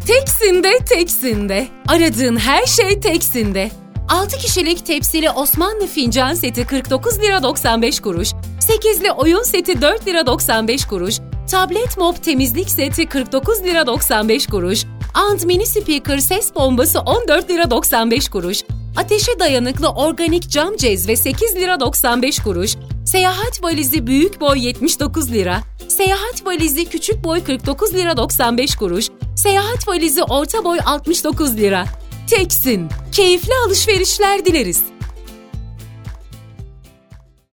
Teksin'de. Aradığın her şey Teksin'de. 6 kişilik tepsili Osmanlı fincan seti 49 lira 95 kuruş, 8'li oyun seti 4 lira 95 kuruş, tablet mop temizlik seti 49 lira 95 kuruş, and mini speaker ses bombası 14 lira 95 kuruş, ateşe dayanıklı organik cam cezve 8 lira 95 kuruş, seyahat valizi büyük boy 79 lira, seyahat valizi küçük boy 49 lira 95 kuruş, seyahat valizi orta boy 69 lira. Teksin, keyifli alışverişler dileriz.